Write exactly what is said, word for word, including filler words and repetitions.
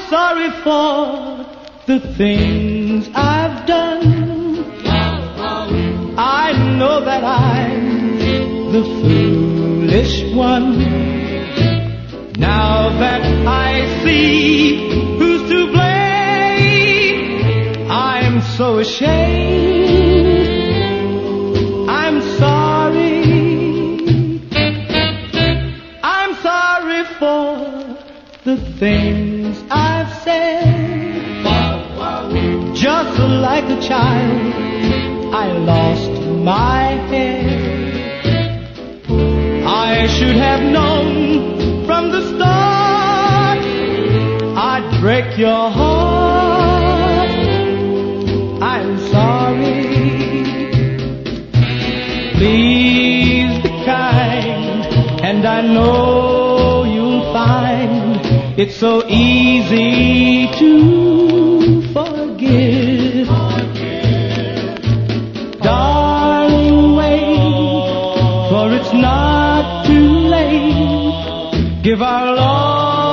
sorry for the things I've done. I know that I'm the foolish one. Now that I see who's to blame, I'm so ashamed. I'm sorry. I'm sorry for the things I've said. Just like a child, I lost my head. I should have known from the start I'd break your heart. I'm sorry. Please be kind, and I know you'll find it's so easy to forgive. Darling, wait, for it's not too late. Give our love